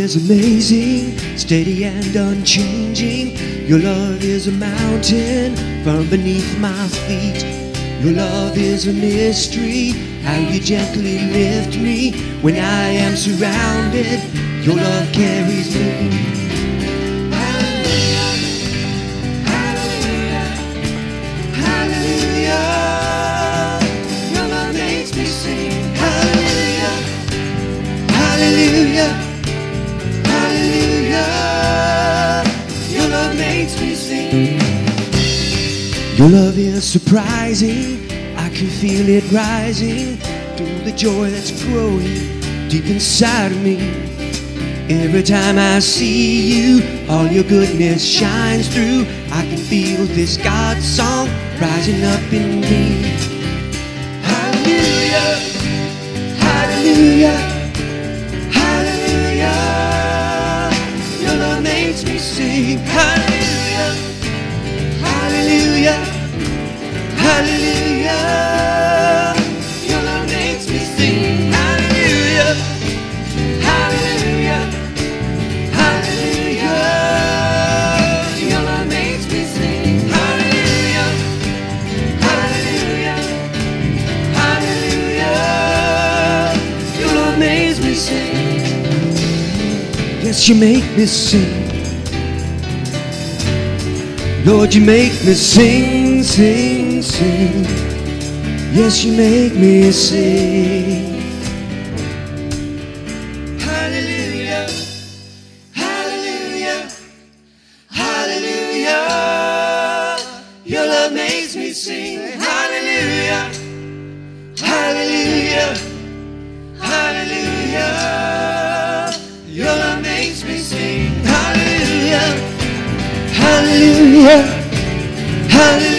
is amazing, steady and unchanging. Your love is a mountain from beneath my feet. Your love is a mystery, how you gently lift me when I am surrounded. Your love carries me. Hallelujah, hallelujah, hallelujah. Your love makes me sing. Hallelujah, hallelujah, hallelujah. Your love makes me sing. Your love is surprising, I can feel it rising through the joy that's growing deep inside of me. Every time I see you, all your goodness shines through. I can feel this God song rising up in me. Hallelujah, hallelujah, hallelujah. Your love makes me sing. Hallelujah, hallelujah, hallelujah. Your love makes me sing. Hallelujah, hallelujah, hallelujah. Your love makes me sing. Hallelujah, hallelujah, hallelujah. Your love makes me sing. Yes, you make me sing. Lord, you make me sing, sing, sing. Yes, you make me sing. Hallelujah, hallelujah, hallelujah. Your love makes me sing. Hallelujah, hallelujah, hallelujah. Your love makes me sing. Hallelujah, hallelujah, hallelujah.